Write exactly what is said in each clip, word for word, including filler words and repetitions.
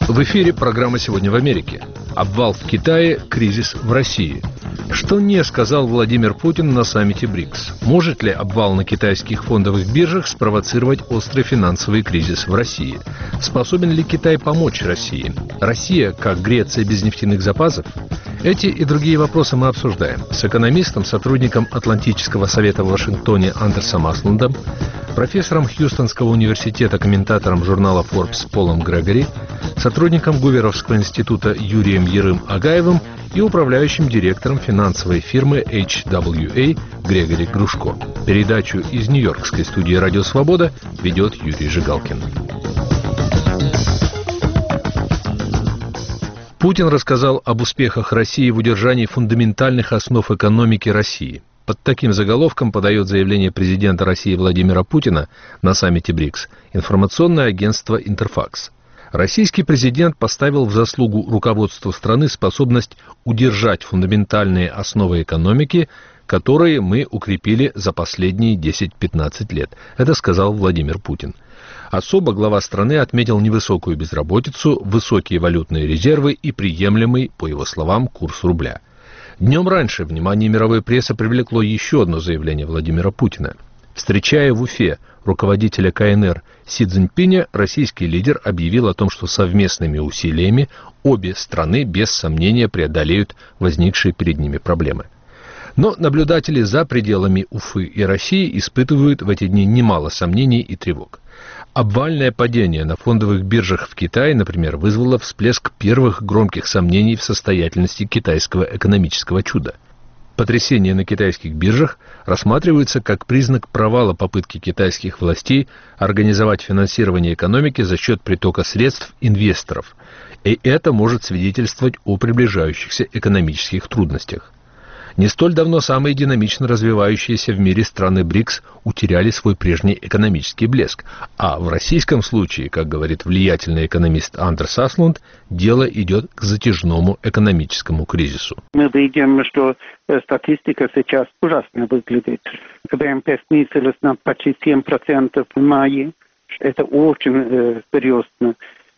В эфире программа «Сегодня в Америке». Обвал в Китае, кризис в России. Что не сказал Владимир Путин на саммите БРИКС? Может ли обвал на китайских фондовых биржах спровоцировать острый финансовый кризис в России? Способен ли Китай помочь России? Россия, как Греция без нефтяных запасов? Эти и другие вопросы мы обсуждаем с экономистом, сотрудником Атлантического совета в Вашингтоне Андерсом Аслундом, профессором Хьюстонского университета, комментатором журнала Forbes Полом Грегори, сотрудником Гуверовского института Юрием Ярым-Агаевым и управляющим директором финансовой фирмы эйч дабл ю эй Грегори Грушко. Передачу из Нью-Йоркской студии «Радио Свобода» ведет Юрий Жигалкин. Путин рассказал об успехах России в удержании фундаментальных основ экономики России. Под таким заголовком подает заявление президента России Владимира Путина на саммите БРИКС информационное агентство «Интерфакс». Российский президент поставил в заслугу руководству страны способность удержать фундаментальные основы экономики, которые мы укрепили за последние десять-пятнадцать лет. Это сказал Владимир Путин. Особо глава страны отметил невысокую безработицу, высокие валютные резервы и приемлемый, по его словам, курс рубля. Днем раньше внимание мировой прессы привлекло еще одно заявление Владимира Путина. Встречая в Уфе руководителя ка эн эр Си Цзиньпиня, российский лидер объявил о том, что совместными усилиями обе страны без сомнения преодолеют возникшие перед ними проблемы. Но наблюдатели за пределами Уфы и России испытывают в эти дни немало сомнений и тревог. Обвальное падение на фондовых биржах в Китае, например, вызвало всплеск первых громких сомнений в состоятельности китайского экономического чуда. Потрясение на китайских биржах рассматривается как признак провала попытки китайских властей организовать финансирование экономики за счет притока средств инвесторов. И это может свидетельствовать о приближающихся экономических трудностях. Не столь давно самые динамично развивающиеся в мире страны БРИКС утеряли свой прежний экономический блеск. А в российском случае, как говорит влиятельный экономист Андерс Аслунд, дело идет к затяжному экономическому кризису. Мы видим, что статистика сейчас ужасно выглядит. ВМП снизилась на почти семь процентов в мае. Это очень э, серьезно.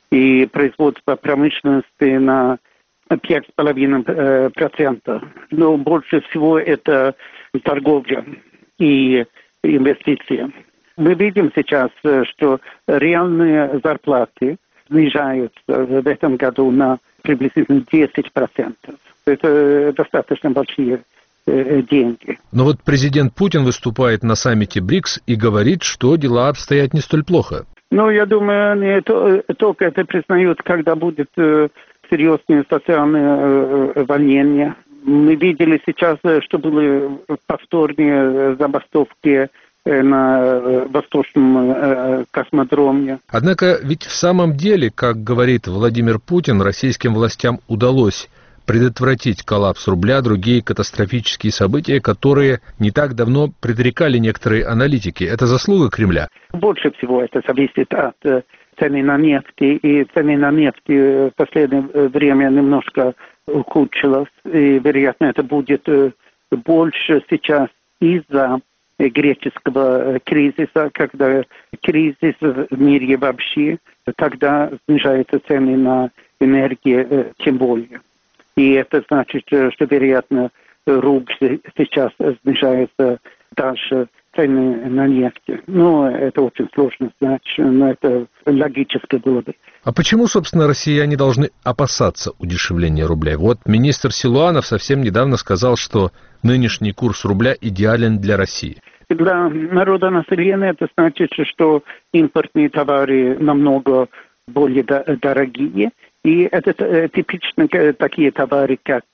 И производство промышленности на пять с половиной процентов. Но больше всего это торговля и инвестиции. Мы видим сейчас, что реальные зарплаты снижаются в этом году на приблизительно десять процентов. Это достаточно большие деньги. Но вот президент Путин выступает на саммите БРИКС и говорит, что дела обстоят не столь плохо. Ну, я думаю, они только это признают, когда будет серьезные социальные волнения. Мы видели сейчас, что были повторные забастовки на восточном космодроме. Однако ведь в самом деле, как говорит Владимир Путин, российским властям удалось предотвратить коллапс рубля, другие катастрофические события, которые не так давно предрекали некоторые аналитики. Это заслуга Кремля? Больше всего это зависит от цены на нефть, и цены на нефть в последнее время немножко ухудшилась, и, вероятно, это будет больше сейчас из-за греческого кризиса, когда кризис в мире вообще, тогда снижаются цены на энергию тем более. И это значит, что, вероятно, рубль сейчас снижается дальше цены на нефть. Ну, это очень сложно знать, но это логически было бы. А почему, собственно, россияне должны опасаться удешевления рубля? Вот министр Силуанов совсем недавно сказал, что нынешний курс рубля идеален для России. Для народа населения это значит, что импортные товары намного более дорогие. И это типично такие товары, как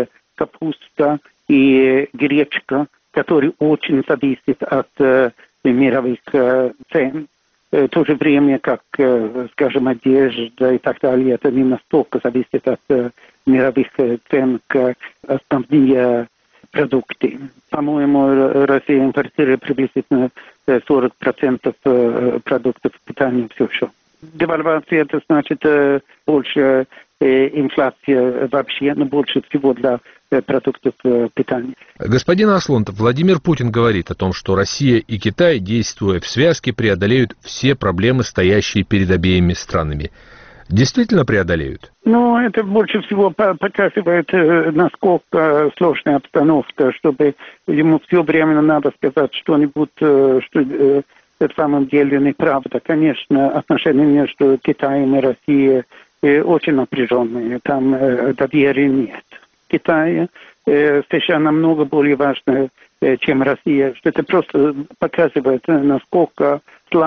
капуста и гречка, которые очень зависят от э, мировых э, цен. В то же время, как, э, скажем, одежда и так далее, это не настолько зависит от э, мировых цен, как основные продукты. По-моему, Россия импортирует приблизительно сорок процентов продуктов питания все еще. Девальвация, это значит э, больше э, инфляция вообще, но больше всего для э, продуктов э, питания. Господин Аслунд, Владимир Путин говорит о том, что Россия и Китай, действуя в связке, преодолеют все проблемы, стоящие перед обеими странами. действительно преодолеют? Ну, это больше всего показывает, насколько сложная обстановка, чтобы ему все время надо сказать что-нибудь, что на самом деле неправда. Конечно, отношения между Китаем и Россией очень напряженные, там доверия нет. Китай США намного более важно, чем Россия. Это просто показывает, насколько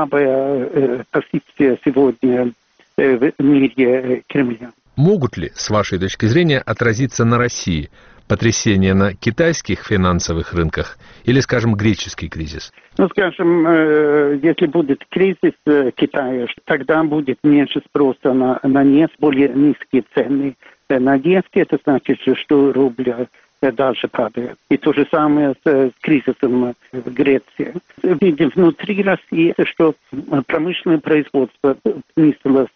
слабая позиция сегодня в мире Кремля. Могут ли, с вашей точки зрения, отразиться на России потрясения на китайских финансовых рынках или, скажем, греческий кризис? Ну, скажем, если будет кризис в Китае, тогда будет меньше спроса на, на нефть, более низкие цены на нефть. Это значит, что рубль дальше падает. И то же самое с, с кризисом в Греции. Видим внутри России, что промышленное производство снизилось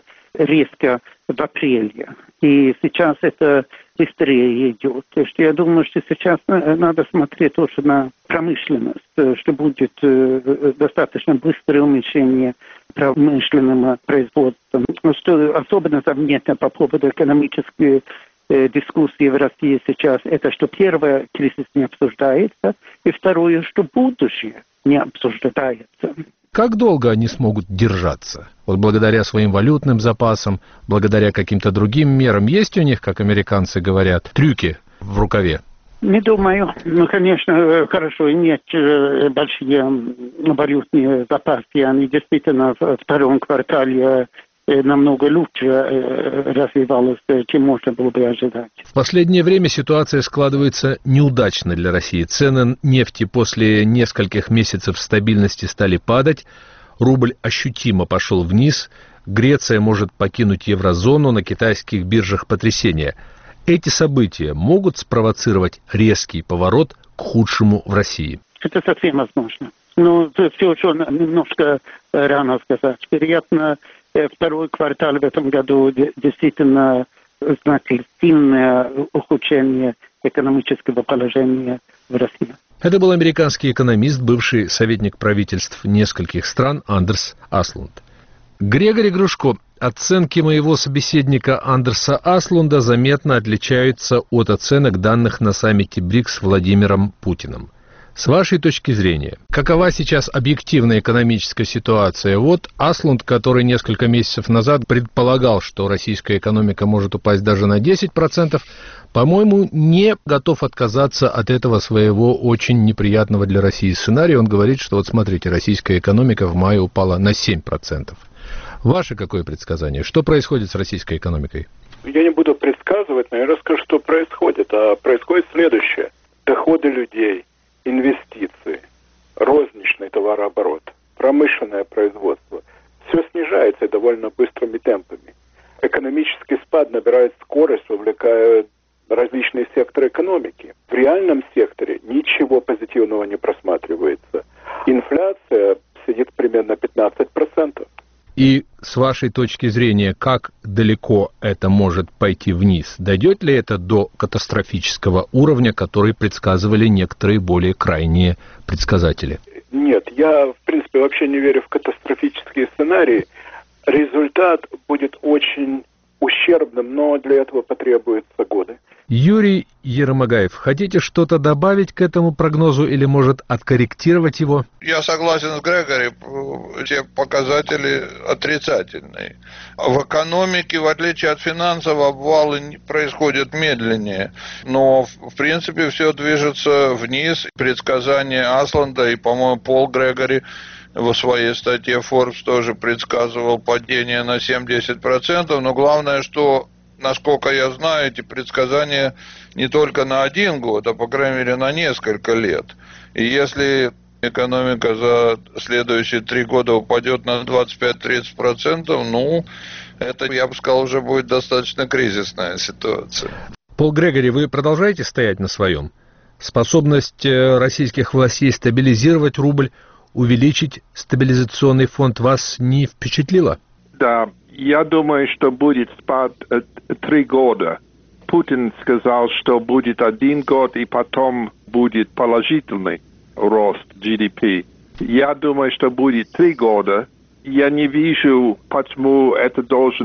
резко в апреле. И сейчас это быстрее идет. То есть я думаю, что сейчас надо смотреть тоже на промышленность, что будет достаточно быстрое уменьшение промышленного производства. Что особенно заметно по поводу экономической дискуссии в России сейчас, это что первое, кризис не обсуждается, и второе, что будущее не обсуждается. Как долго они смогут держаться? Вот благодаря своим валютным запасам, благодаря каким-то другим мерам, есть у них, как американцы говорят, трюки в рукаве? Не думаю. Ну, конечно, хорошо иметь большие валютные запасы. Они действительно в втором квартале намного лучше развивалась, чем можно было бы ожидать. В последнее время ситуация складывается неудачно для России. Цены нефти после нескольких месяцев стабильности стали падать, рубль ощутимо пошел вниз, Греция может покинуть еврозону, на китайских биржах потрясения. Эти события могут спровоцировать резкий поворот к худшему в России? Это совсем возможно. Но все еще немножко рано сказать. Вероятно, второй квартал в этом году действительно значит сильное ухудшение экономического положения в России. Это был американский экономист, бывший советник правительств нескольких стран Андерс Аслунд. Грегори Грушко, оценки моего собеседника Андерса Аслунда заметно отличаются от оценок, данных на саммите БРИКС с Владимиром Путиным. С вашей точки зрения, какова сейчас объективная экономическая ситуация? Вот Аслунд, который несколько месяцев назад предполагал, что российская экономика может упасть даже на десять процентов, по-моему, не готов отказаться от этого своего очень неприятного для России сценария. Он говорит, что вот смотрите, российская экономика в мае упала на семь процентов. Ваше какое предсказание? Что происходит с российской экономикой? Я не буду предсказывать, но я расскажу, что происходит. А происходит следующее. Доходы людей, инвестиции, розничный товарооборот, промышленное производство. Все снижается довольно быстрыми темпами. Экономический спад набирает скорость, вовлекая различные секторы экономики. В реальном секторе ничего позитивного не просматривается. Инфляция сидит примерно пятнадцать процентов. И с вашей точки зрения, как далеко это может пойти вниз? Дойдет ли это до катастрофического уровня, который предсказывали некоторые более крайние предсказатели? Нет, я, в принципе, вообще не верю в катастрофические сценарии. Результат будет очень ущербным, но для этого потребуются годы. Юрий Ермогаев, хотите что-то добавить к этому прогнозу или, может, откорректировать его? Я согласен с Грегори, все показатели отрицательные. В экономике, в отличие от финансов, обвалы происходят медленнее. Но, в принципе, все движется вниз. Предсказания Асланда и, по-моему, Пол Грегори в своей статье Forbes тоже предсказывал падение на семь-десять процентов. Но главное, что, насколько я знаю, эти предсказания не только на один год, а, по крайней мере, на несколько лет. И если экономика за следующие три года упадет на двадцать пять-тридцать процентов, ну, это, я бы сказал, уже будет достаточно кризисная ситуация. Пол Грегори, вы продолжаете стоять на своем? Способность российских властей стабилизировать рубль, увеличить стабилизационный фонд вас не впечатлило? Да, я думаю, что будет спад э, три года. Путин сказал, что будет один год и потом будет положительный рост джи ди пи. Я думаю, что будет три года. Я не вижу, почему это должен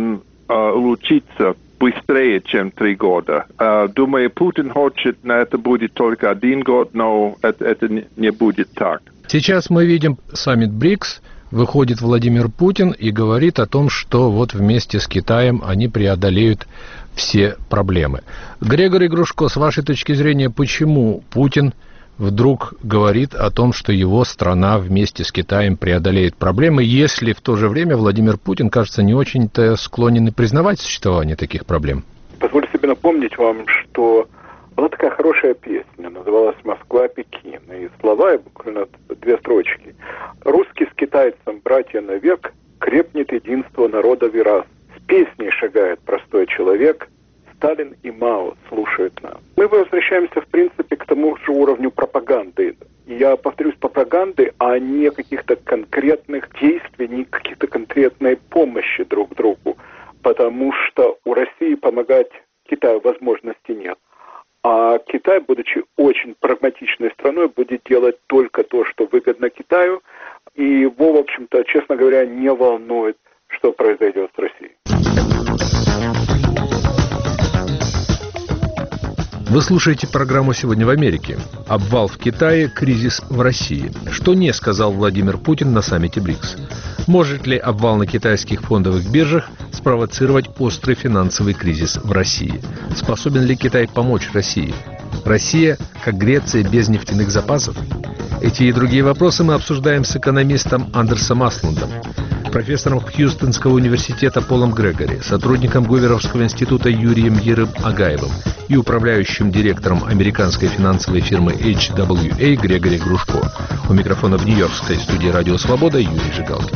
улучшиться быстрее, чем три года. Думаю, Путин хочет, на это будет только один год, но это, это не будет так. Сейчас мы видим саммит БРИКС, выходит Владимир Путин и говорит о том, что вот вместе с Китаем они преодолеют все проблемы. Григорий Грушко, с вашей точки зрения, почему Путин вдруг говорит о том, что его страна вместе с Китаем преодолеет проблемы, если в то же время Владимир Путин, кажется, не очень-то склонен признавать существование таких проблем? Позволю себе напомнить вам, что была такая хорошая песня, называлась «Москва-Пекин». И слова, буквально две строчки. «Русский с китайцем, братья навек, крепнет единство народов и рас. С песней шагает простой человек, Сталин и Мао слушают нас». Мы возвращаемся, в принципе, к тому же уровню пропаганды. И я повторюсь, пропаганды, а не каких-то конкретных действий, не каких-то конкретной помощи друг другу. Потому что у России помогать Китаю возможности нет. А Китай, будучи очень прагматичной страной, будет делать только то, что выгодно Китаю. И его, в общем-то, честно говоря, не волнует, что произойдет с Россией. Вы слушаете программу «Сегодня в Америке». Обвал в Китае, кризис в России. Что не сказал Владимир Путин на саммите БРИКС? Может ли обвал на китайских фондовых биржах спровоцировать острый финансовый кризис в России? Способен ли Китай помочь России? Россия, как Греция, без нефтяных запасов? Эти и другие вопросы мы обсуждаем с экономистом Андерсом Аслундом, профессором Хьюстонского университета Полом Грегори, сотрудником Говерловского института Юрием Ерым-Агаевым и управляющим директором американской финансовой фирмы эйч дабл ю эй Григорий Грушко. У микрофона в Нью-Йоркской студии «Радио Свобода» Юрий Жигалкин.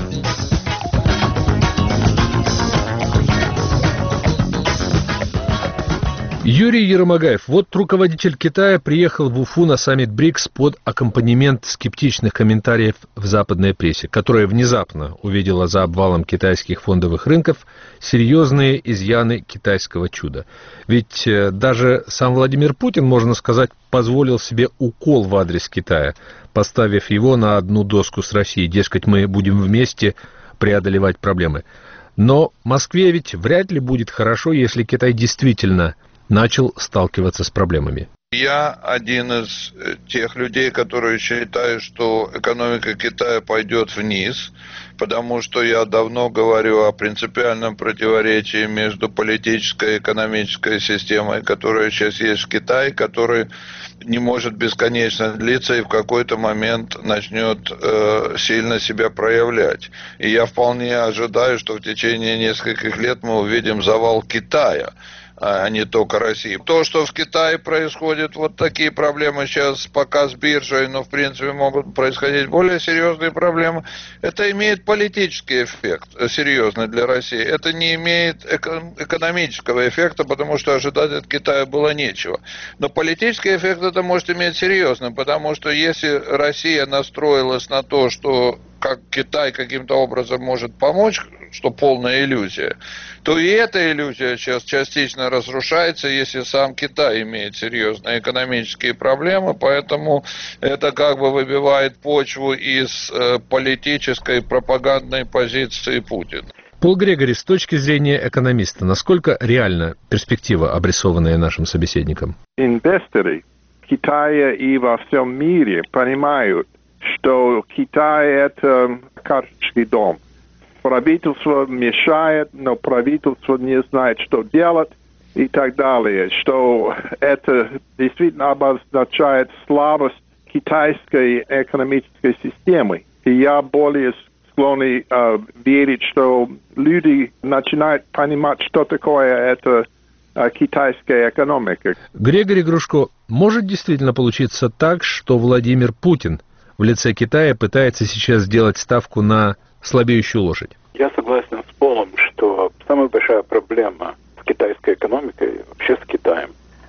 Юрий Ерым-Агаев. Вот руководитель Китая приехал в Уфу на саммит БРИКС под аккомпанемент скептичных комментариев в западной прессе, которая внезапно увидела за обвалом китайских фондовых рынков серьезные изъяны китайского чуда. Ведь даже сам Владимир Путин, можно сказать, позволил себе укол в адрес Китая, поставив его на одну доску с Россией. Дескать, мы будем вместе преодолевать проблемы. Но Москве ведь вряд ли будет хорошо, если Китай действительно начал сталкиваться с проблемами. Я один из тех людей, которые считают, что экономика Китая пойдет вниз, потому что я давно говорю о принципиальном противоречии между политической и экономической системой, которая сейчас есть в Китае, которая не может бесконечно длиться и в какой-то момент начнет э, сильно себя проявлять. И я вполне ожидаю, что в течение нескольких лет мы увидим завал Китая, а не только России. То, что в Китае происходит, вот такие проблемы сейчас пока с биржей, но в принципе могут происходить более серьезные проблемы, это имеет политический эффект, серьезный для России. Это не имеет эко- экономического эффекта, потому что ожидать от Китая было нечего. Но политический эффект это может иметь серьезный, потому что если Россия настроилась на то, что как Китай каким-то образом может помочь, что полная иллюзия, то и эта иллюзия сейчас частично разрушается, если сам Китай имеет серьезные экономические проблемы, поэтому это как бы выбивает почву из э, политической пропагандной позиции Путина. Пол Грегори, с точки зрения экономиста, насколько реальна перспектива, обрисованная нашим собеседником? Инвесторы Китая и во всем мире понимают, что Китай – это карточный дом. Правительство мешает, но правительство не знает, что делать и так далее. Что это действительно обозначает слабость китайской экономической системы. И я более склонен э, верить, что люди начинают понимать, что такое это э, китайская экономика. Григорий Грушко, может действительно получиться так, что Владимир Путин в лице Китая пытается сейчас сделать ставку на слабеющую лошадь? Я согласен с Полом, что самая большая проблема с китайской экономикой, вообще с Китаем,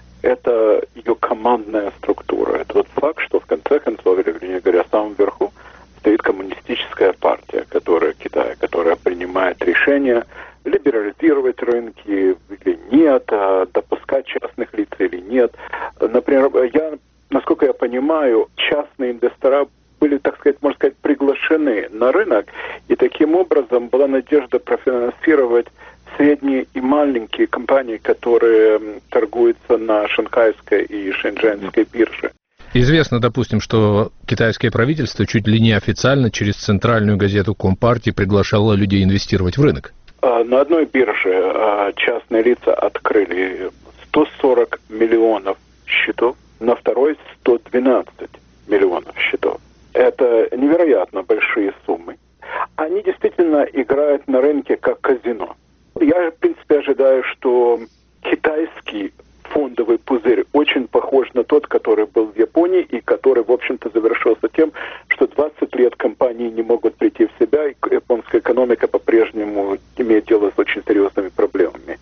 это ее командная структура. Это вот факт, что в конце концов, или, вернее говоря, в самом верху стоит коммунистическая партия, которая Китая, которая принимает решения либерализировать рынки или нет, допускать частных лиц или нет. Например, я, насколько я понимаю, частные инвестора были, так сказать, можно сказать, приглашены на рынок, и таким образом была надежда профинансировать средние и маленькие компании, которые торгуются на шанхайской и шэньчжэньской бирже. Известно, допустим, что китайское правительство чуть ли не официально через центральную газету Компартии приглашало людей инвестировать в рынок. На одной бирже частные лица открыли сто сорок миллионов счетов, на второй сто двенадцать миллионов счетов. Это невероятно большие суммы. Они действительно играют на рынке как казино. Я, в принципе, ожидаю, что китайский фондовый пузырь очень похож на тот, который был в Японии и который, в общем-то, завершился тем, что двадцать лет компании не могут прийти в себя, и японская экономика по-прежнему имеет дело с очень серьезными проблемами.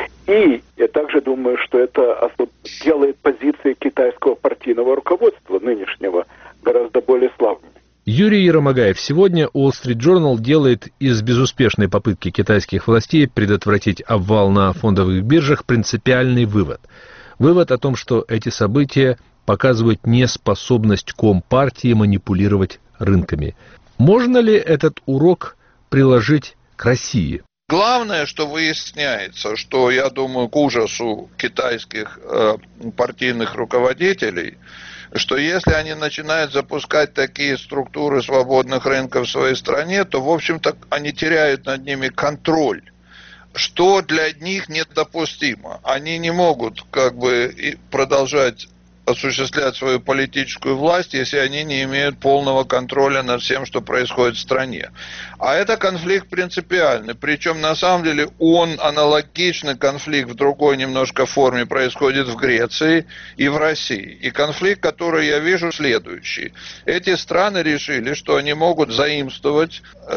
И я также думаю, что это делает позиции китайского партийного руководства нынешнего гораздо более слабыми. Юрий Еромагаев. Сегодня Wall Street Journal делает из безуспешной попытки китайских властей предотвратить обвал на фондовых биржах принципиальный вывод. Вывод о том, что эти события показывают неспособность Компартии манипулировать рынками. Можно ли этот урок приложить к России? Главное, что выясняется, что, я думаю, к ужасу китайских э, партийных руководителей, что если они начинают запускать такие структуры свободных рынков в своей стране, то, в общем-то, они теряют над ними контроль, что для них недопустимо. Они не могут как бы продолжать осуществлять свою политическую власть, если они не имеют полного контроля над всем, что происходит в стране. А это конфликт принципиальный. Причем, на самом деле, он аналогичный конфликт в другой немножко форме происходит в Греции и в России. И конфликт, который я вижу, следующий. Эти страны решили, что они могут заимствовать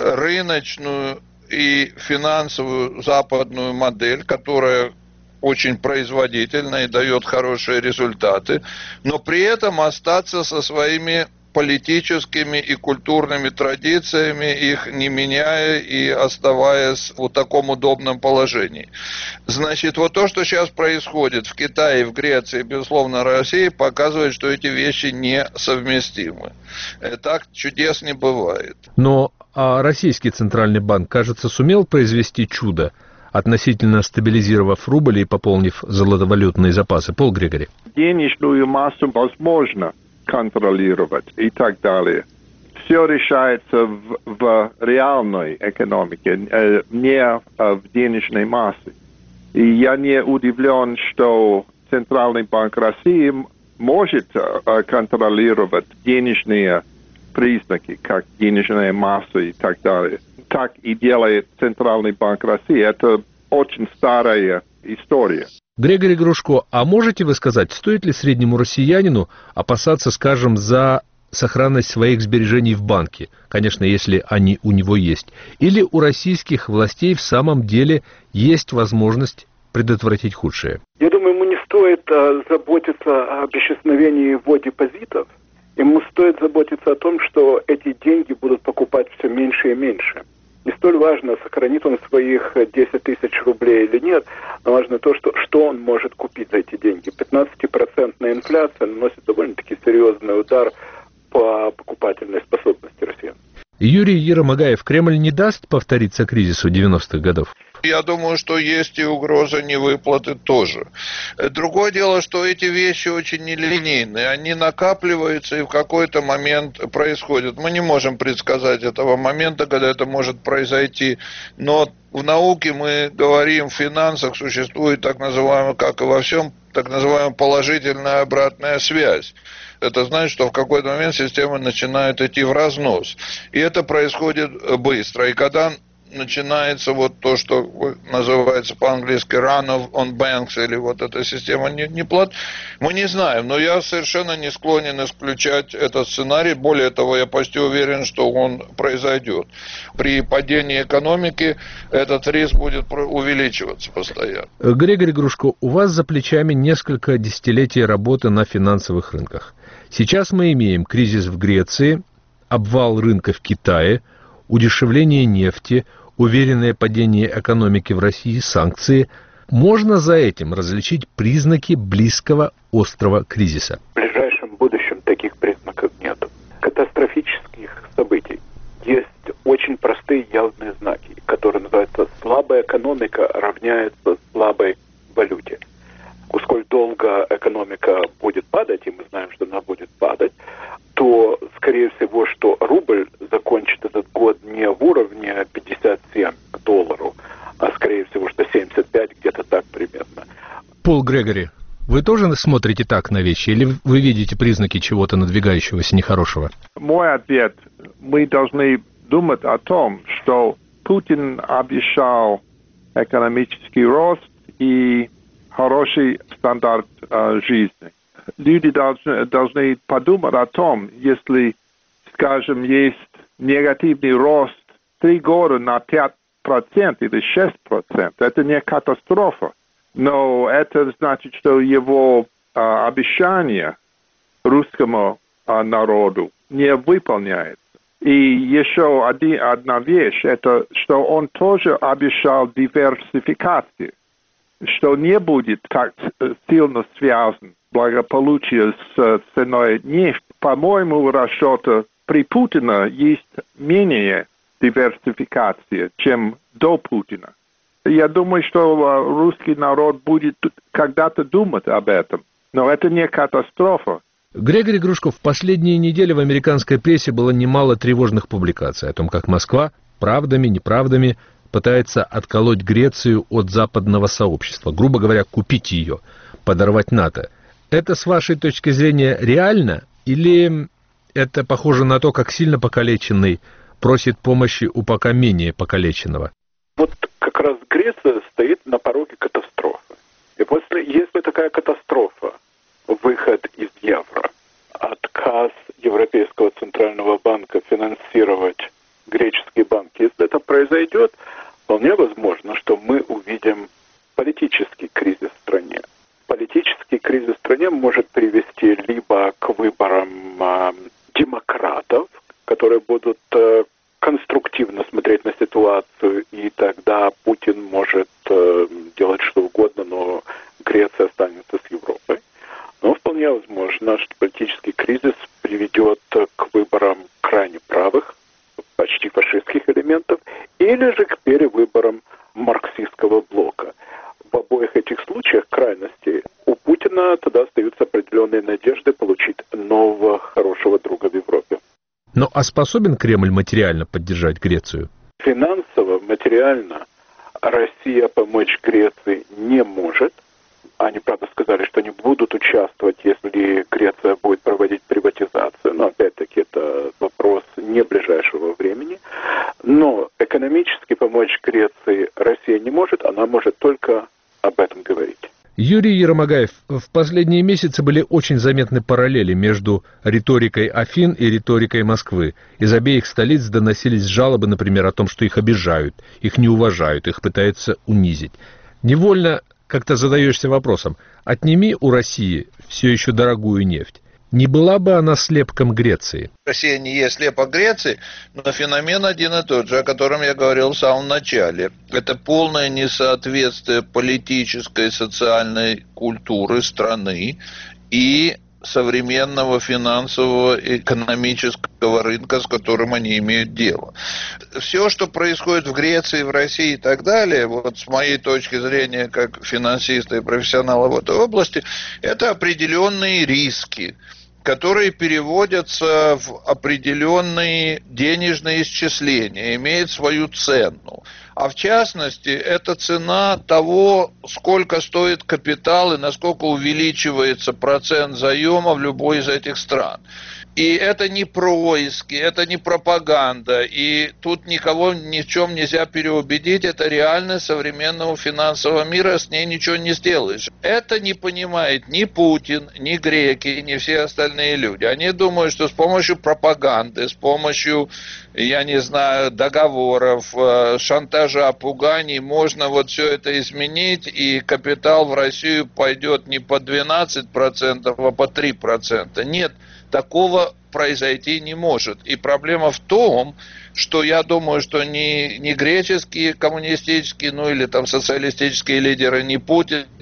рыночную и финансовую западную модель, которая очень производительна и дает хорошие результаты, но при этом остаться со своими политическими и культурными традициями, их не меняя и оставаясь в таком удобном положении. Значит, вот то, что сейчас происходит в Китае, в Греции, безусловно, России, показывает, что эти вещи несовместимы. Так чудес не бывает. Но а российский Центральный банк, кажется, сумел произвести чудо, относительно стабилизировав рубль и пополнив золотовалютные запасы. Пол Грегори. Денежную массу возможно контролировать и так далее. Все решается в, в реальной экономике, не в денежной массе. И я не удивлен, что Центральный банк России может контролировать денежные признаки, как денежная масса и так далее. Так и делает Центральный банк России. Это очень старая история. Григорий Грушко, а можете вы сказать, стоит ли среднему россиянину опасаться, скажем, за сохранность своих сбережений в банке? Конечно, если они у него есть. Или у российских властей в самом деле есть возможность предотвратить худшее? Я думаю, ему не стоит а, заботиться об исчезновении его депозитов. Ему стоит заботиться о том, что эти деньги будут покупать все меньше и меньше. Не столь важно, сохранит он своих десять тысяч рублей или нет, но важно то, что, что он может купить за эти деньги. пятнадцатипроцентная инфляция наносит довольно-таки серьезный удар по покупательной способности россиян. Юрий Еромагаев, Кремль не даст повториться кризису девяностых годов? Я думаю, что есть и угроза невыплаты тоже. Другое дело, что эти вещи очень нелинейные. Они накапливаются и в какой-то момент происходят. Мы не можем предсказать этого момента, когда это может произойти. Но в науке мы говорим, в финансах существует так называемая, как и во всем, так называемая положительная обратная связь. Это значит, что в какой-то момент система начинает идти в разнос. И это происходит быстро. И когда начинается вот то, что называется по-английски run on banks, или вот эта система неплат, мы не знаем, но я совершенно не склонен исключать этот сценарий. Более того, я почти уверен, что он произойдет. При падении экономики этот риск будет увеличиваться постоянно. Григорий Грушко, у вас за плечами несколько десятилетий работы на финансовых рынках. Сейчас мы имеем кризис в Греции, обвал рынка в Китае, удешевление нефти, уверенное падение экономики в России, санкции. Можно за этим различить признаки близкого острого кризиса? В ближайшем будущем таких признаков нет. Катастрофических событий. Есть очень простые явные знаки, которые называются слабость слабая экономика равняется слабой валюте. Сколь долго экономика будет падать, и мы знаем, что она будет падать, то, скорее всего, что рубль закончит этот год не в уровне пятьдесят семь к доллару, а, скорее всего, что семьдесят пять, где-то так примерно. Пол Грегори, вы тоже смотрите так на вещи, или вы видите признаки чего-то надвигающегося нехорошего? Мой ответ. Мы должны думать о том, что Путин обещал экономический рост и хороший стандарт э, жизни. Люди должны, должны подумать о том, если, скажем, есть негативный рост три года на пять процентов или шесть процентов, это не катастрофа. Но это значит, что его э, обещание русскому э, народу не выполняется. И еще один, одна вещь, это что он тоже обещал диверсификацию, что не будет так сильно связан благополучие с ценой нефти. По моему расчету, при Путине есть менее диверсификации, чем до Путина. Я думаю, что русский народ будет когда-то думать об этом, но это не катастрофа. Грегори Грушко, в последние недели в американской прессе было немало тревожных публикаций о том, как Москва правдами, неправдами пытается отколоть Грецию от западного сообщества, грубо говоря, купить ее, подорвать НАТО. Это, с вашей точки зрения, реально? Или это похоже на то, как сильно покалеченный просит помощи у пока менее покалеченного? Вот как раз Греция стоит на пороге катастрофы. И после, если такая катастрофа, выход из евро, отказ Европейского центрального банка финансировать греческий банк, если это произойдет, вполне возможно, что мы увидим политический кризис в стране. Политический кризис в стране может привести либо к выборам э, демократов, которые будут э, конструктивно смотреть на ситуацию, и тогда Путин может э, делать что угодно, но Греция останется с Европой. Но вполне возможно, что политический кризис приведет к выборам крайне правых, почти фашистских элементов, или же к перевыборам марксистского блока. В обоих этих случаях крайностей у Путина тогда остаются определенные надежды получить нового хорошего друга в Европе. Ну а способен Кремль материально поддержать Грецию? Финансово, материально Россия помочь Греции не может. Они, правда, сказали, что не будут участвовать, если Греция будет проводить приватизацию. Но, опять-таки, это вопрос не ближайшего времени. Но экономически помочь Греции Россия не может, она может только об этом говорить. Юрий Еромагаев, в последние месяцы были очень заметны параллели между риторикой Афин и риторикой Москвы. Из обеих столиц доносились жалобы, например, о том, что их обижают, их не уважают, их пытаются унизить. Невольно как-то задаешься вопросом, отними у России все еще дорогую нефть. Не была бы она слепком Греции? Россия не есть слепок Греции, но феномен один и тот же, о котором я говорил в самом начале. Это полное несоответствие политической и социальной культуры страны и современного финансового и экономического рынка, с которым они имеют дело. Все, что происходит в Греции, в России и так далее, вот с моей точки зрения, как финансиста и профессионала в этой области, это определенные риски, которые переводятся в определенные денежные исчисления, имеют свою цену. А в частности, это цена того, сколько стоит капитал и насколько увеличивается процент заема в любой из этих стран. И это не происки, это не пропаганда, и тут никого ни в чем нельзя переубедить, это реальность современного финансового мира, с ней ничего не сделаешь. Это не понимает ни Путин, ни греки, ни все остальные люди. Они думают, что с помощью пропаганды, с помощью, я не знаю, договоров, шантажа, пуганий можно вот все это изменить, и капитал в Россию пойдет не по двенадцать процентов, а по три процента. Нет. Такого произойти не может. И проблема в том, что я думаю, что ни, ни греческие коммунистические, ну или там социалистические лидеры, ни Путин,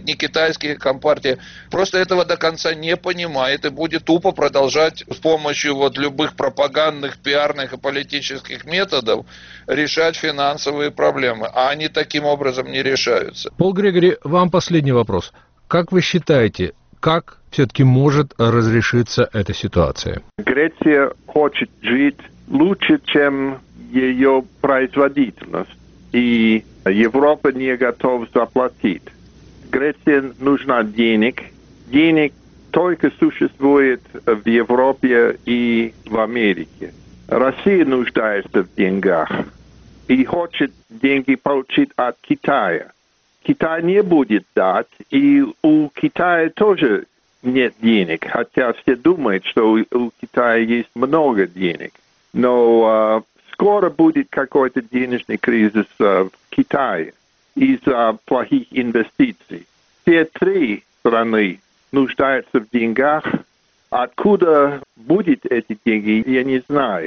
ни китайские компартии просто этого до конца не понимает и будет тупо продолжать с помощью вот любых пропагандных, пиарных и политических методов решать финансовые проблемы. А они таким образом не решаются. Пол Грегори, вам последний вопрос. Как вы считаете, как все-таки может разрешиться эта ситуация? Греция хочет жить лучше, чем ее производительность, и Европа не готова заплатить. Греции нужна денег. Денег только существует в Европе и в Америке. Россия нуждается в деньгах и хочет деньги получить от Китая. Китай не будет дать, и у Китая тоже нет денег, хотя все думают, что у, у Китая есть много денег. Но э, скоро будет какой-то денежный кризис э, в Китае из-за плохих инвестиций. Все три страны нуждаются в деньгах. Откуда будут эти деньги, я не знаю.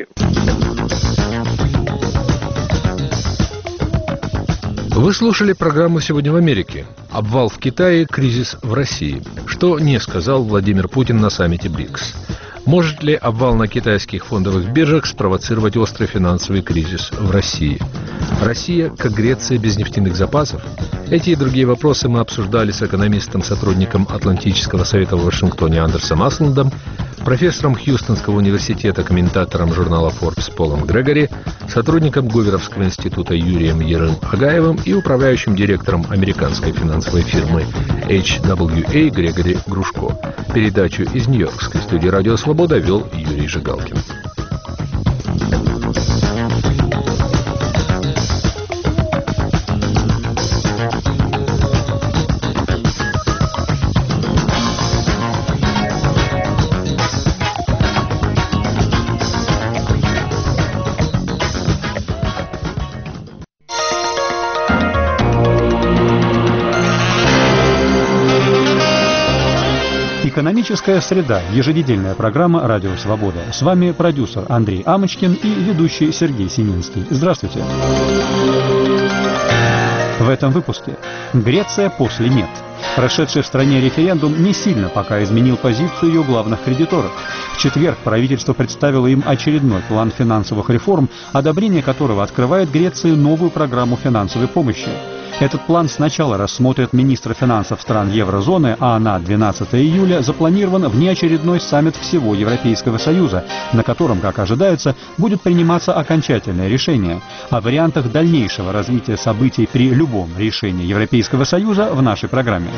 Вы слушали программу «Сегодня в Америке». Обвал в Китае, кризис в России. Что не сказал Владимир Путин на саммите БРИКС? Может ли обвал на китайских фондовых биржах спровоцировать острый финансовый кризис в России? Россия, как Греция, без нефтяных запасов? Эти и другие вопросы мы обсуждали с экономистом, сотрудником Атлантического совета в Вашингтоне Андерсом Асландом, профессором Хьюстонского университета, комментатором журнала Forbes Полом Грегори, сотрудником Гуверовского института Юрием Ерым-Агаевым и управляющим директором американской финансовой фирмы эйч дабл ю эй Грегори Грушко. Передачу из Нью-Йоркской студии «Радио Свобода» вел Юрий Жигалкин. Экономическая среда. Еженедельная программа «Радио Свобода». С вами продюсер Андрей Амочкин и ведущий Сергей Семинский. Здравствуйте. В этом выпуске. Греция после «нет». Прошедший в стране референдум не сильно пока изменил позицию ее главных кредиторов. В четверг правительство представило им очередной план финансовых реформ, одобрение которого открывает Греции новую программу финансовой помощи. Этот план сначала рассмотрят министры финансов стран еврозоны, а на двенадцатое июля запланирован внеочередной саммит всего Европейского Союза, на котором, как ожидается, будет приниматься окончательное решение. О вариантах дальнейшего развития событий при любом решении Европейского Союза в нашей программе.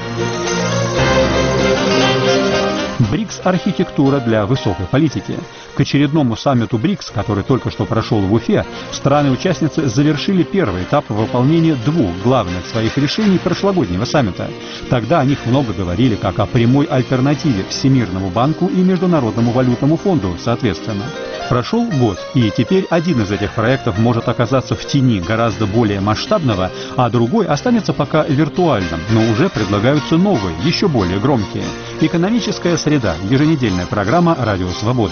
БРИКС – архитектура для высокой политики. К очередному саммиту БРИКС, который только что прошел в Уфе, страны-участницы завершили первый этап выполнения двух главных своих решений прошлогоднего саммита. Тогда о них много говорили как о прямой альтернативе Всемирному банку и Международному валютному фонду, соответственно. Прошел год, и теперь один из этих проектов может оказаться в тени гораздо более масштабного, а другой останется пока виртуальным, но уже предлагаются новые, еще более громкие. Экономическая среда. Еженедельная программа «Радио Свобода».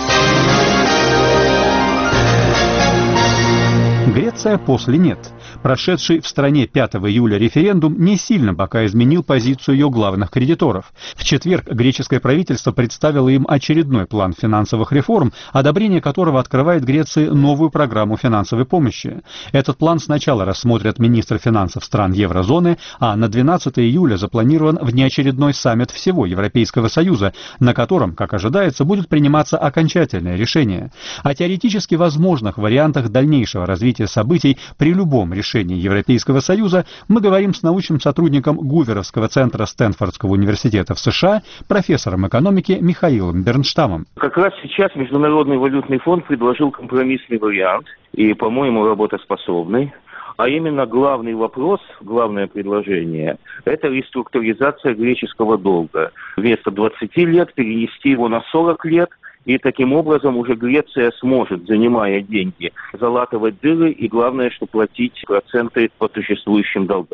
Греция после «нет». Прошедший в стране пятого июля референдум не сильно пока изменил позицию ее главных кредиторов. В четверг греческое правительство представило им очередной план финансовых реформ, одобрение которого открывает Греции новую программу финансовой помощи. Этот план сначала рассмотрят министры финансов стран еврозоны, а на двенадцатое июля запланирован внеочередной саммит всего Европейского Союза, на котором, как ожидается, будет приниматься окончательное решение. О теоретически возможных вариантах дальнейшего развития событий при любом решении Европейского Союза мы говорим с научным сотрудником Гуверовского центра Стэнфордского университета в США, профессором экономики Михаилом Бернштамом. Как раз сейчас Международный валютный фонд предложил компромиссный вариант и, по-моему, работоспособный. А именно главный вопрос, главное предложение – это реструктуризация греческого долга. Вместо двадцати лет перенести его на сорок лет. И таким образом уже Греция сможет, занимая деньги, залатывать дыры и, главное, что платить проценты по существующим долгам.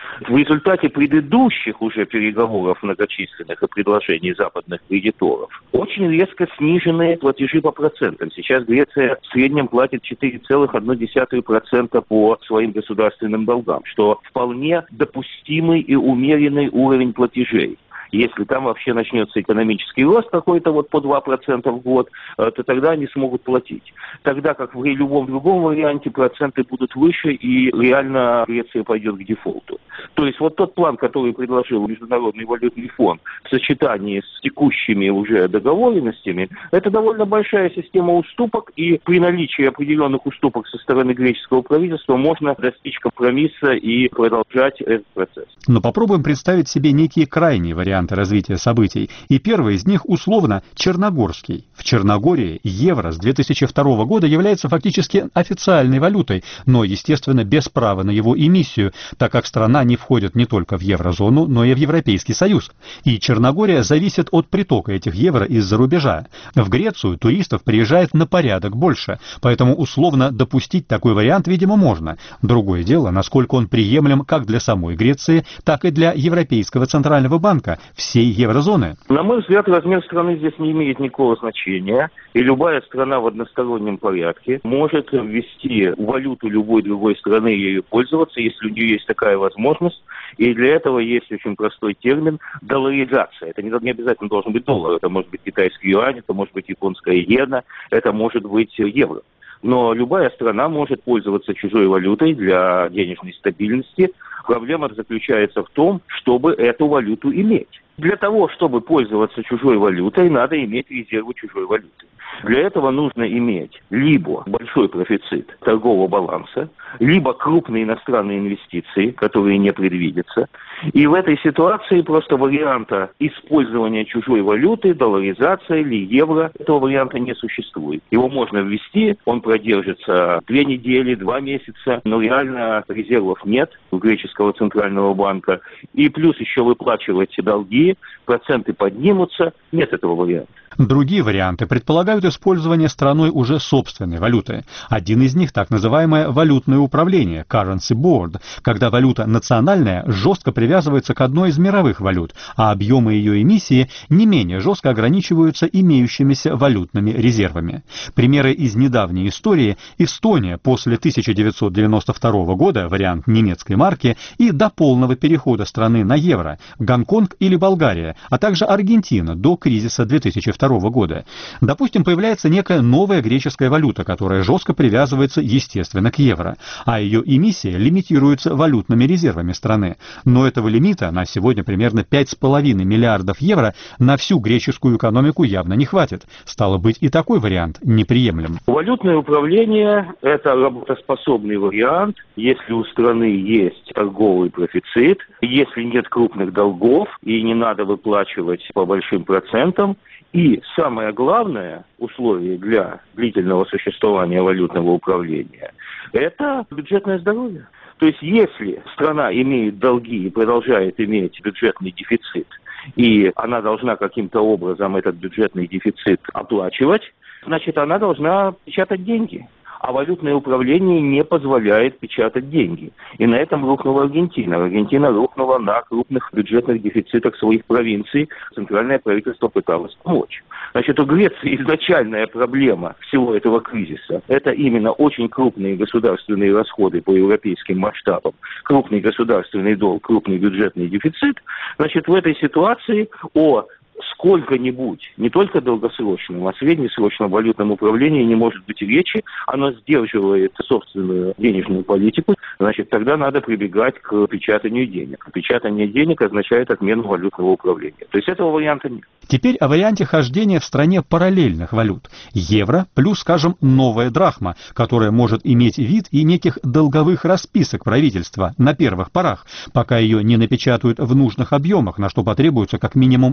В результате предыдущих уже переговоров многочисленных и предложений западных кредиторов очень резко снижены платежи по процентам. Сейчас Греция в среднем платит четыре целых одна десятая процента по своим государственным долгам, что вполне допустимый и умеренный уровень платежей. Если там вообще начнется экономический рост какой-то вот по два процента в год, то тогда они смогут платить. Тогда как в любом другом варианте проценты будут выше, и реально Греция пойдет к дефолту. То есть вот тот план, который предложил Международный валютный фонд в сочетании с текущими уже договоренностями, это довольно большая система уступок, и при наличии определенных уступок со стороны греческого правительства можно достичь компромисса и продолжать этот процесс. Но попробуем представить себе некие крайние варианты развития событий. И первый из них условно черногорский. В Черногории евро с две тысячи второго года является фактически официальной валютой, но, естественно, без права на его эмиссию, так как страна не входит не только в еврозону, но и в Европейский Союз. И Черногория зависит от притока этих евро из-за рубежа. В Грецию туристов приезжает на порядок больше, поэтому условно допустить такой вариант, видимо, можно. Другое дело, насколько он приемлем как для самой Греции, так и для Европейского Центрального банка, всей еврозоны. На мой взгляд, размер страны здесь не имеет никакого значения, и любая страна в одностороннем порядке может ввести валюту любой другой страны и ею пользоваться, если у нее есть такая возможность, и для этого есть очень простой термин – долларизация. Это не, не обязательно должен быть доллар, это может быть китайский юань, это может быть японская иена, это может быть евро. Но любая страна может пользоваться чужой валютой для денежной стабильности. Проблема заключается в том, чтобы эту валюту иметь. Для того, чтобы пользоваться чужой валютой, надо иметь резервы чужой валюты. Для этого нужно иметь либо большой профицит торгового баланса, либо крупные иностранные инвестиции, которые не предвидятся. И в этой ситуации просто варианта использования чужой валюты, долларизация или евро, этого варианта не существует. Его можно ввести, он продержится две недели, два месяца, но реально резервов нет у греческого центрального банка. И плюс еще выплачивать долги, проценты поднимутся, нет этого варианта. Другие варианты предполагают использование страной уже собственной валюты. Один из них — так называемое валютное управление, currency board, когда валюта национальная жестко привязывается к одной из мировых валют, а объемы ее эмиссии не менее жестко ограничиваются имеющимися валютными резервами. Примеры из недавней истории: Эстония после тысяча девятьсот девяносто второго года, вариант немецкой марки, и до полного перехода страны на евро, Гонконг или Болгария, а также Аргентина до кризиса две тысячи второго года. Допустим, появляется некая новая греческая валюта, которая жестко привязывается, естественно, к евро, а ее эмиссия лимитируется валютными резервами страны. Но этого лимита на сегодня примерно пять с половиной миллиардов евро на всю греческую экономику явно не хватит. Стало быть, и такой вариант неприемлем. Валютное управление – это работоспособный вариант, если у страны есть торговый профицит, если нет крупных долгов и не надо выплачивать по большим процентам. И самое главное условие для длительного существования валютного управления – это бюджетное здоровье. То есть если страна имеет долги и продолжает иметь бюджетный дефицит, и она должна каким-то образом этот бюджетный дефицит оплачивать, значит, она должна печатать деньги. А валютное управление не позволяет печатать деньги. И на этом рухнула Аргентина. Аргентина рухнула на крупных бюджетных дефицитах своих провинций. Центральное правительство пыталось помочь. Значит, у Греции изначальная проблема всего этого кризиса – это именно очень крупные государственные расходы по европейским масштабам, крупный государственный долг, крупный бюджетный дефицит. Значит, в этой ситуации о сколько-нибудь, не только долгосрочном, а среднесрочном валютном управлении не может быть речи, оно сдерживает собственную денежную политику, значит, тогда надо прибегать к печатанию денег. Печатание денег означает отмену валютного управления. То есть этого варианта нет. Теперь о варианте хождения в стране параллельных валют. Евро плюс, скажем, новая драхма, которая может иметь вид и неких долговых расписок правительства на первых порах, пока ее не напечатают в нужных объемах, на что потребуется как минимум месяц.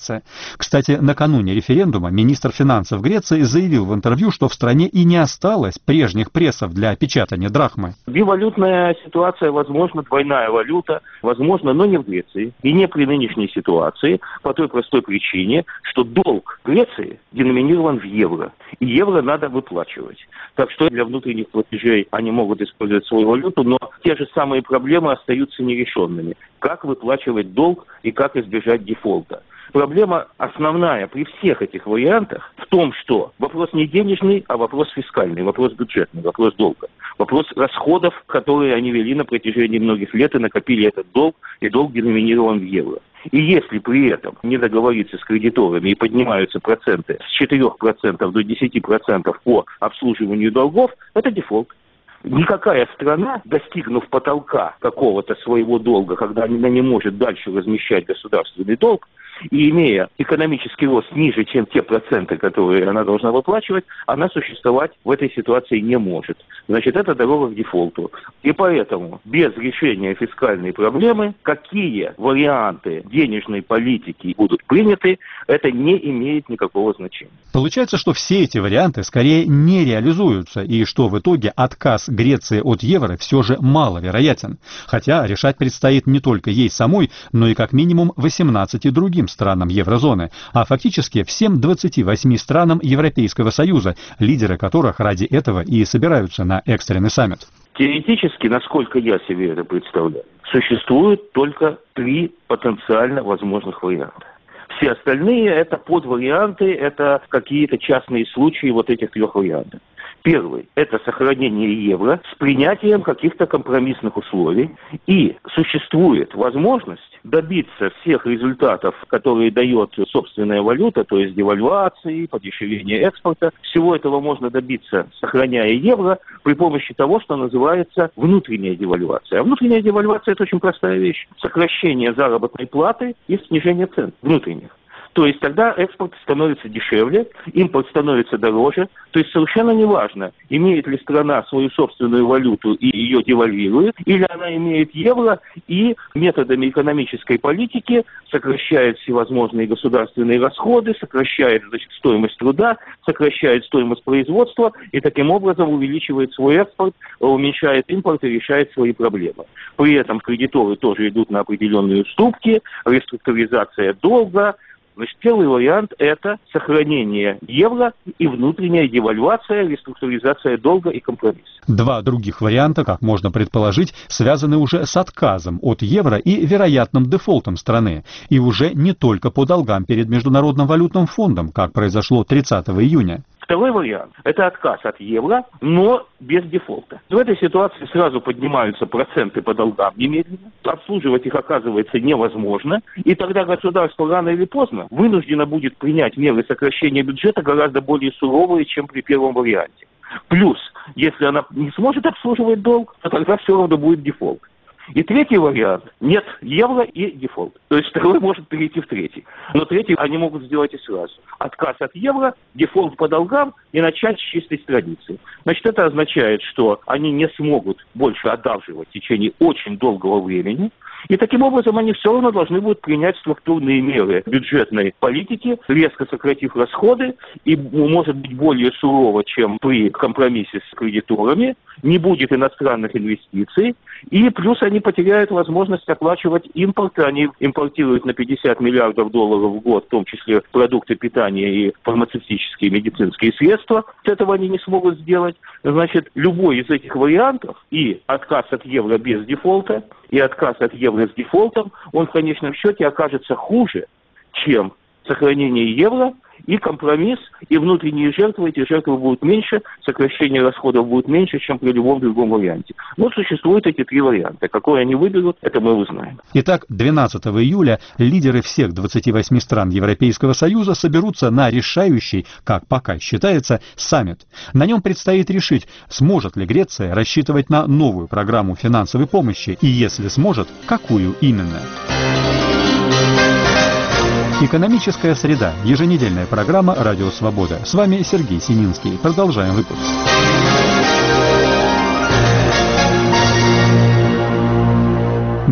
Греция. Кстати, накануне референдума министр финансов Греции заявил в интервью, что в стране и не осталось прежних прессов для печатания драхмы. Бивалютная ситуация, возможно, двойная валюта, возможно, но не в Греции и не при нынешней ситуации, по той простой причине, что долг Греции деноминирован в евро, и евро надо выплачивать. Так что для внутренних платежей они могут использовать свою валюту, но те же самые проблемы остаются нерешенными. Как выплачивать долг и как избежать дефолта? Проблема основная при всех этих вариантах в том, что вопрос не денежный, а вопрос фискальный, вопрос бюджетный, вопрос долга. Вопрос расходов, которые они вели на протяжении многих лет и накопили этот долг, и долг деноминирован в евро. И если при этом не договориться с кредиторами и поднимаются проценты с четырёх процентов до десяти процентов по обслуживанию долгов, это дефолт. Никакая страна, достигнув потолка какого-то своего долга, когда она не может дальше размещать государственный долг, и имея экономический рост ниже, чем те проценты, которые она должна выплачивать, она существовать в этой ситуации не может. Значит, это дорога к дефолту. И поэтому без решения фискальной проблемы, какие варианты денежной политики будут приняты, это не имеет никакого значения. Получается, что все эти варианты скорее не реализуются, и что в итоге отказ Греции от евро все же маловероятен. Хотя решать предстоит не только ей самой, но и как минимум восемнадцати другим странам еврозоны, а фактически всем двадцати восьми странам Европейского Союза, лидеры которых ради этого и собираются на экстренный саммит. Теоретически, насколько я себе это представляю, существует только три потенциально возможных варианта. Все остальные это подварианты, это какие-то частные случаи вот этих трех вариантов. Первый – это сохранение евро с принятием каких-то компромиссных условий. И существует возможность добиться всех результатов, которые дает собственная валюта, то есть девальвации, подешевения экспорта. Всего этого можно добиться, сохраняя евро, при помощи того, что называется внутренняя девальвация. А внутренняя девальвация – это очень простая вещь. Сокращение заработной платы и снижение цен внутренних. То есть тогда экспорт становится дешевле, импорт становится дороже. То есть совершенно неважно, имеет ли страна свою собственную валюту и ее девальвирует, или она имеет евро и методами экономической политики сокращает всевозможные государственные расходы, сокращает, значит, стоимость труда, сокращает стоимость производства и таким образом увеличивает свой экспорт, уменьшает импорт и решает свои проблемы. При этом кредиторы тоже идут на определенные уступки, реструктуризация долга. Значит, первый вариант – это сохранение евро и внутренняя девальвация, реструктуризация долга и компромисс. Два других варианта, как можно предположить, связаны уже с отказом от евро и вероятным дефолтом страны. И уже не только по долгам перед Международным валютным фондом, как произошло тридцатого июня. Второй вариант – это отказ от евро, но без дефолта. В этой ситуации сразу поднимаются проценты по долгам немедленно, обслуживать их оказывается невозможно, и тогда государство рано или поздно вынуждено будет принять меры сокращения бюджета гораздо более суровые, чем при первом варианте. Плюс, если она не сможет обслуживать долг, то тогда все равно будет дефолт. И третий вариант – нет евро и дефолт. То есть второй может перейти в третий. Но третий они могут сделать и сразу. Отказ от евро, дефолт по долгам и начать с чистой страницы. Значит, это означает, что они не смогут больше одалживать в течение очень долгого времени. И таким образом они все равно должны будут принять структурные меры бюджетной политики, резко сократив расходы, и, может быть, более сурово, чем при компромиссе с кредиторами, не будет иностранных инвестиций, и плюс они потеряют возможность оплачивать импорт, они импортируют на пятьдесят миллиардов долларов в год, в том числе продукты питания и фармацевтические медицинские средства, этого они не смогут сделать. Значит, любой из этих вариантов, и отказ от евро без дефолта, и отказ от евро с дефолтом, он в конечном счете окажется хуже, чем сохранение евро и компромисс, и внутренние жертвы. Эти жертвы будут меньше, сокращение расходов будет меньше, чем при любом другом варианте. Вот существуют эти три варианта. Какой они выберут, это мы узнаем. Итак, двенадцатого июля лидеры всех двадцати восьми стран Европейского Союза соберутся на решающий, как пока считается, саммит. На нем предстоит решить, сможет ли Греция рассчитывать на новую программу финансовой помощи, и если сможет, какую именно. Экономическая среда. Еженедельная программа «Радио Свобода». С вами Сергей Сининский. Продолжаем выпуск.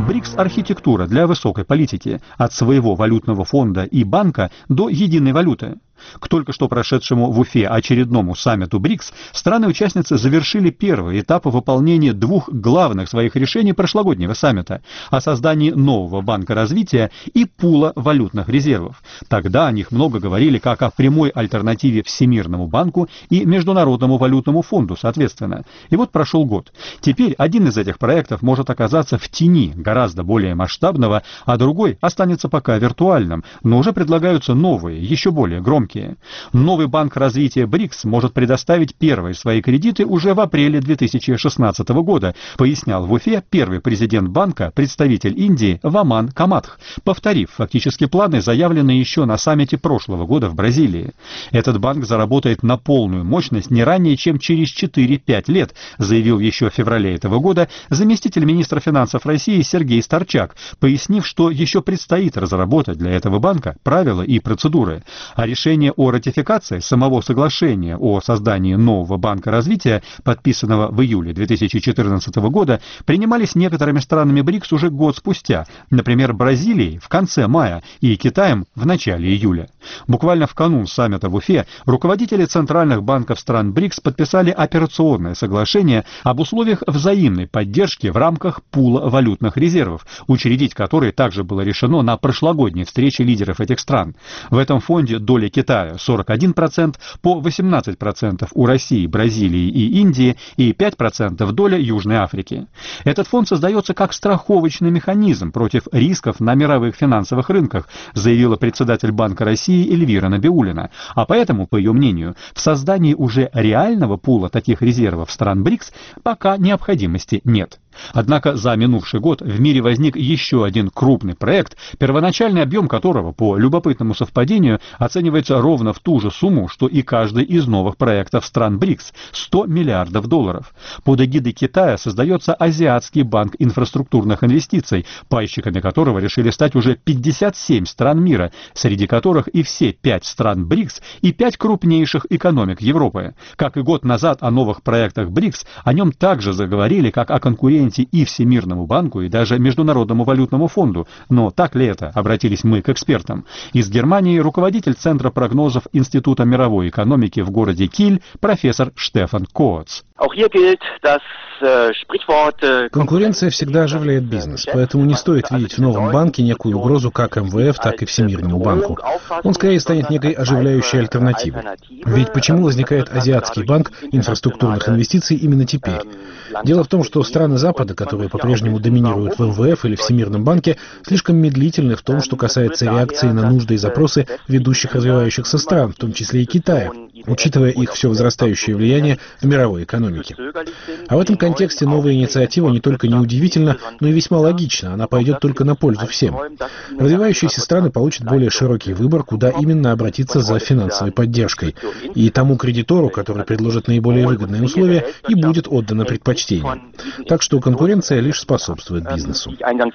БРИКС – архитектура для высокой политики, от своего валютного фонда и банка до единой валюты. К только что прошедшему в Уфе очередному саммиту БРИКС страны-участницы завершили первый этап выполнения двух главных своих решений прошлогоднего саммита о создании нового банка развития и пула валютных резервов. Тогда о них много говорили как о прямой альтернативе Всемирному банку и Международному валютному фонду, соответственно. И вот прошел год. Теперь один из этих проектов может оказаться в тени гораздо более масштабного, а другой останется пока виртуальным, но уже предлагаются новые, еще более громкие. Новый банк развития БРИКС может предоставить первые свои кредиты уже в апреле две тысячи шестнадцатого года, пояснял в Уфе первый президент банка, представитель Индии Ваман Камадх, повторив фактически планы, заявленные еще на саммите прошлого года в Бразилии. Этот банк заработает на полную мощность не ранее, чем через четыре-пять лет, заявил еще в феврале этого года заместитель министра финансов России Сергей Старчак, пояснив, что еще предстоит разработать для этого банка правила и процедуры. А решение о ратификации самого соглашения о создании нового банка развития, подписанного в июле две тысячи четырнадцатого года, принимались некоторыми странами БРИКС уже год спустя, например, Бразилией в конце мая и Китаем в начале июля. Буквально в канун саммита в Уфе руководители центральных банков стран БРИКС подписали операционное соглашение об условиях взаимной поддержки в рамках пула валютных резервов, учредить который также было решено на прошлогодней встрече лидеров этих стран. В этом фонде доля Китая сорок один процент, по восемнадцать процентов у России, Бразилии и Индии и пять процентов доля Южной Африки. Этот фонд создается как страховочный механизм против рисков на мировых финансовых рынках, заявила председатель Банка России Эльвира Набиуллина. А поэтому, по ее мнению, в создании уже реального пула таких резервов стран БРИКС пока необходимости нет. Однако за минувший год в мире возник еще один крупный проект, первоначальный объем которого, по любопытному совпадению, оценивается ровно в ту же сумму, что и каждый из новых проектов стран БРИКС – сто миллиардов долларов. Под эгидой Китая создается Азиатский банк инфраструктурных инвестиций, пайщиками которого решили стать уже пятьдесят семь стран мира, среди которых и все пять стран БРИКС и пять крупнейших экономик Европы. Как и год назад о новых проектах БРИКС, о нем также заговорили как о конкуренции и Всемирному банку, и даже Международному валютному фонду. Но так ли это? Обратились мы к экспертам. Из Германии руководитель Центра прогнозов Института мировой экономики в городе Киль, профессор Штефан Коац. Конкуренция всегда оживляет бизнес, поэтому не стоит видеть в новом банке некую угрозу как эм вэ эф, так и Всемирному банку. Он скорее станет некой оживляющей альтернативой. Ведь почему возникает Азиатский банк инфраструктурных инвестиций именно теперь? Дело в том, что страны Запада, которые по-прежнему доминируют в эм вэ эф или Всемирном банке, слишком медлительны в том, что касается реакции на нужды и запросы ведущих развивающихся стран, в том числе и Китая, учитывая их все возрастающее влияние в мировой экономике. А в этом контексте новая инициатива не только неудивительна, но и весьма логична, она пойдет только на пользу всем. Развивающиеся страны получат более широкий выбор, куда именно обратиться за финансовой поддержкой. И тому кредитору, который предложит наиболее выгодные условия, и будет отдано предпочтение. Так что конкуренция лишь способствует бизнесу.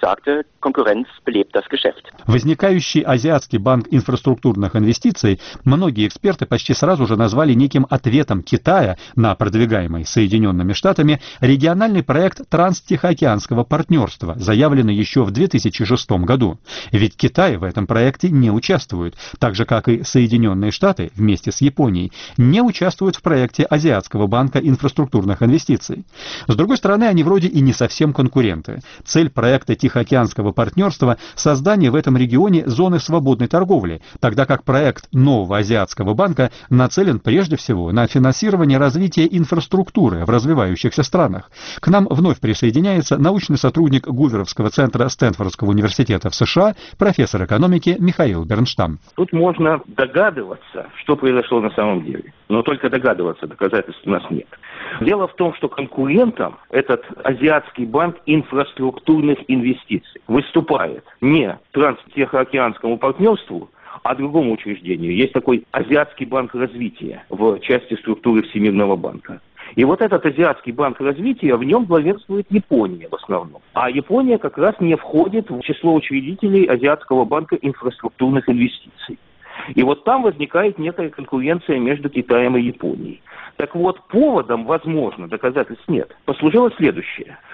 Возникающий Азиатский банк инфраструктурных инвестиций многие эксперты почти сразу же назвали неким ответом Китая на продвигаемый Соединенными Штатами региональный проект Транс-Тихоокеанского партнерства, заявленный еще в две тысячи шестом году. Ведь Китай в этом проекте не участвует, так же как и Соединенные Штаты вместе с Японией не участвуют в проекте Азиатского банка инфраструктурных инвестиций. С другой стороны, они вроде и не совсем конкуренты. Цель проекта Тихоокеанского партнерства – создание в этом регионе зоны свободной торговли, тогда как проект нового Азиатского банка нацелен прежде всего на финансирование развития инфраструктуры в развивающихся странах. К нам вновь присоединяется научный сотрудник Гуверовского центра Стэнфордского университета в США, профессор экономики Михаил Бернштам. Тут можно догадываться, что произошло на самом деле. Но только догадываться, доказательств у нас нет. Дело в том, что конкурентом этот Азиатский банк инфраструктурных инвестиций выступает не Транс-Тихоокеанскому партнерству, а другому учреждению. Есть такой Азиатский банк развития в части структуры Всемирного банка. И вот этот Азиатский банк развития, в нем главенствует Япония в основном. А Япония как раз не входит в число учредителей Азиатского банка инфраструктурных инвестиций. И вот там возникает некая конкуренция между Китаем и Японией. Так вот, поводом, возможно, доказательств нет, послужило следующее.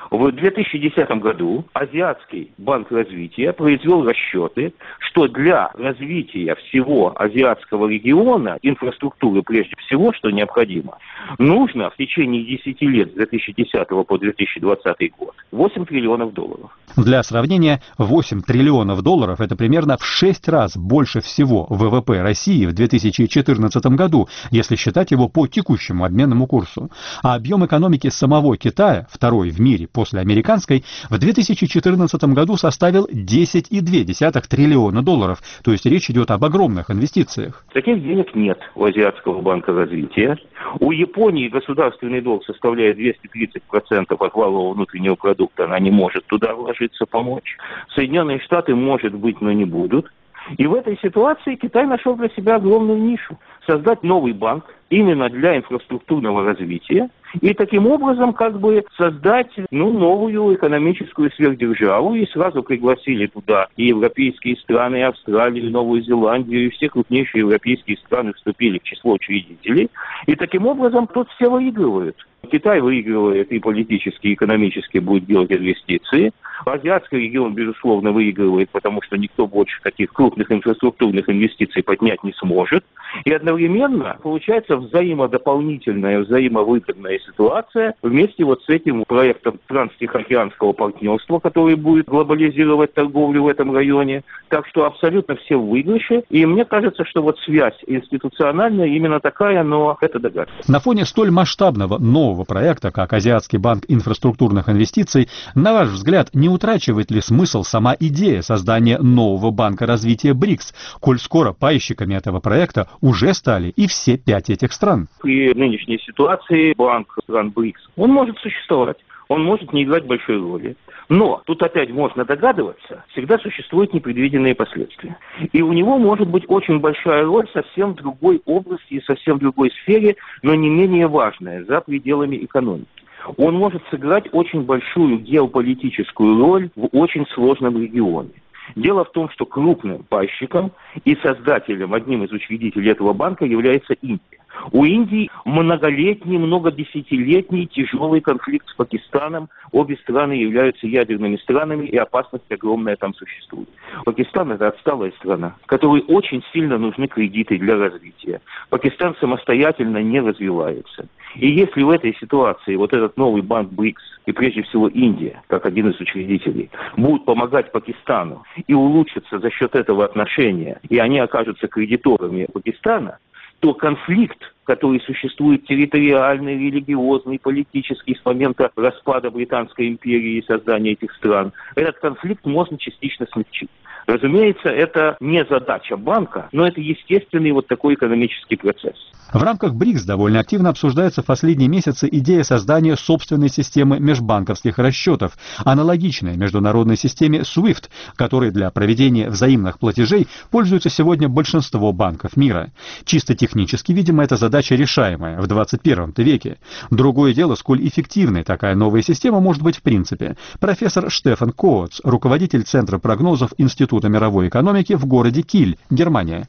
В две тысячи десятом году Азиатский банк развития произвел расчеты, что для развития всего азиатского региона, инфраструктуры прежде всего, что необходимо, нужно в течение десяти лет с две тысячи десятого по две тысячи двадцатый год восемь триллионов долларов. Для сравнения, восемь триллионов долларов – это примерно в шесть раз больше всего ВВП России в две тысячи четырнадцатом году, если считать его по текущему обменному курсу. А объем экономики самого Китая, второй в мире после американской, в две тысячи четырнадцатом году составил десять целых две десятых триллиона долларов, то есть речь идет об огромных инвестициях. Таких денег нет у Азиатского банка развития. У Японии государственный долг составляет двести тридцать процентов от валового внутреннего продукта, она не может туда вложиться, помочь. Соединенные Штаты, может быть, но не будут. И в этой ситуации Китай нашел для себя огромную нишу. Создать новый банк именно для инфраструктурного развития и таким образом как бы создать ну, новую экономическую сверхдержаву. И сразу пригласили туда и европейские страны, и Австралию, и Новую Зеландию, и все крупнейшие европейские страны вступили в число учредителей. И таким образом тут все выигрывают. Китай выигрывает и политически, и экономически будет делать инвестиции. Азиатский регион, безусловно, выигрывает, потому что никто больше таких крупных инфраструктурных инвестиций поднять не сможет. И одновременно получается взаимодополнительная, взаимовыгодная ситуация вместе вот с этим проектом Транстихоокеанского партнерства, который будет глобализировать торговлю в этом районе. Так что абсолютно все в выигрыше. И мне кажется, что вот связь институциональная именно такая, но это догадка. На фоне столь масштабного нового проекта, как Азиатский банк инфраструктурных инвестиций, на ваш взгляд, не утрачивает ли смысл сама идея создания нового банка развития БРИКС, коль скоро пайщиками этого проекта уже стали и все пять этих стран? При нынешней ситуации банк стран БРИКС, он может существовать, он может не играть большой роли. Но тут опять можно догадываться, всегда существуют непредвиденные последствия. И у него может быть очень большая роль совсем в другой области и совсем в другой сфере, но не менее важная, за пределами экономики. Он может сыграть очень большую геополитическую роль в очень сложном регионе. Дело в том, что крупным пайщиком и создателем, одним из учредителей этого банка является Индия. У Индии многолетний, многодесятилетний тяжелый конфликт с Пакистаном. Обе страны являются ядерными странами, и опасность огромная там существует. Пакистан – это отсталая страна, которой очень сильно нужны кредиты для развития. Пакистан самостоятельно не развивается. И если в этой ситуации вот этот новый банк БРИКС, и прежде всего Индия, как один из учредителей, будут помогать Пакистану и улучшатся за счет этого отношения, и они окажутся кредиторами Пакистана, то конфликт, который существует территориальный, религиозный, политический с момента распада Британской империи и создания этих стран, этот конфликт можно частично смягчить. Разумеется, это не задача банка, но это естественный вот такой экономический процесс. В рамках БРИКС довольно активно обсуждается в последние месяцы идея создания собственной системы межбанковских расчетов, аналогичной международной системе свифт, которой для проведения взаимных платежей пользуется сегодня большинство банков мира. Чисто технически, видимо, эта задача решаемая в двадцать первом веке. Другое дело, сколь эффективной такая новая система может быть в принципе. Профессор Штефан Коац, руководитель Центра прогнозов Института мировой экономики в городе Киль, Германия.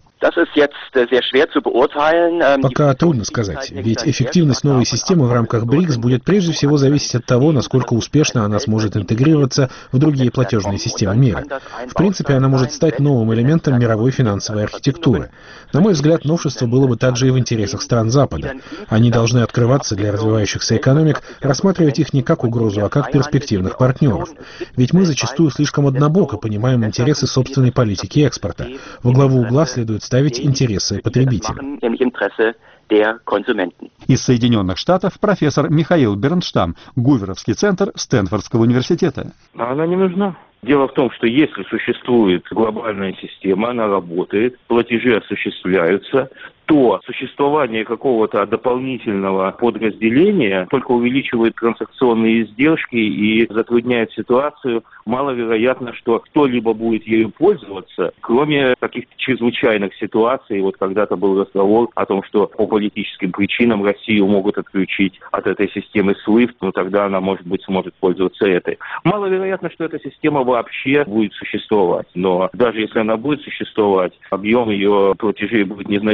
Пока трудно сказать, ведь эффективность новой системы в рамках БРИКС будет прежде всего зависеть от того, насколько успешно она сможет интегрироваться в другие платежные системы мира. В принципе, она может стать новым элементом мировой финансовой архитектуры. На мой взгляд, новшество было бы также и в интересах стран Запада. Они должны открываться для развивающихся экономик, рассматривать их не как угрозу, а как перспективных партнеров. Ведь мы зачастую слишком однобоко понимаем интересы собственной политики экспорта. Во главу угла следует ставить интересы потребителей. Из Соединенных Штатов профессор Михаил Бернштам, Гуверовский центр Стэнфордского университета. Она не нужна. Дело в том, что если существует глобальная система, она работает, платежи осуществляются, то существование какого-то дополнительного подразделения только увеличивает транзакционные издержки и затрудняет ситуацию. Маловероятно, что кто-либо будет ею пользоваться, кроме каких-то чрезвычайных ситуаций. Вот когда-то был разговор о том, что по политическим причинам Россию могут отключить от этой системы свифт, но тогда она, может быть, сможет пользоваться этой. Маловероятно, что эта система вообще будет существовать. Но даже если она будет существовать, объем ее платежей будет незначительным,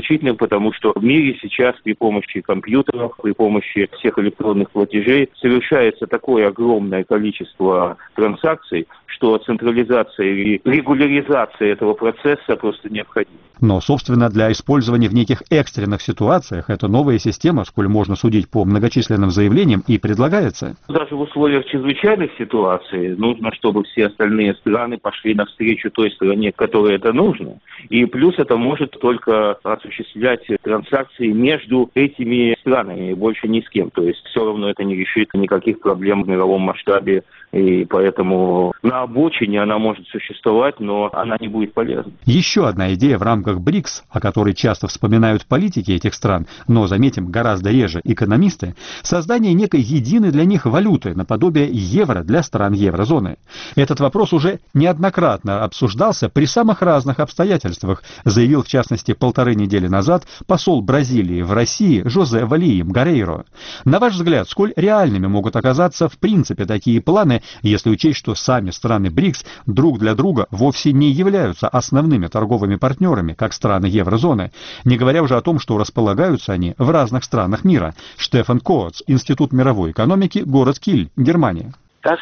потому что в мире сейчас при помощи компьютеров, при помощи всех электронных платежей совершается такое огромное количество транзакций, что централизация и регуляризация этого процесса просто необходима. Но, собственно, для использования в неких экстренных ситуациях эта новая система, сколь можно судить по многочисленным заявлениям, и предлагается. Даже в условиях чрезвычайных ситуаций нужно, чтобы все остальные страны пошли навстречу той стране, которой это нужно. И плюс это может только осуществлять транзакции между этими странами, и больше ни с кем. То есть все равно это не решит никаких проблем в мировом масштабе, и поэтому на обочине она может существовать, но она не будет полезна. Еще одна идея в рамках БРИКС, о которой часто вспоминают политики этих стран, но, заметим, гораздо реже экономисты, создание некой единой для них валюты, наподобие евро для стран еврозоны. Этот вопрос уже неоднократно обсуждался при самых разных обстоятельствах, заявил, в частности, полторы недели назад посол Бразилии в России Жозе Валии Мгарейро. На ваш взгляд, сколь реальными могут оказаться в принципе такие планы, если учесть, что сами страны БРИКС друг для друга вовсе не являются основными торговыми партнерами, как страны еврозоны, не говоря уже о том, что располагаются они в разных странах мира. Штефан Коац, Институт мировой экономики, город Киль, Германия.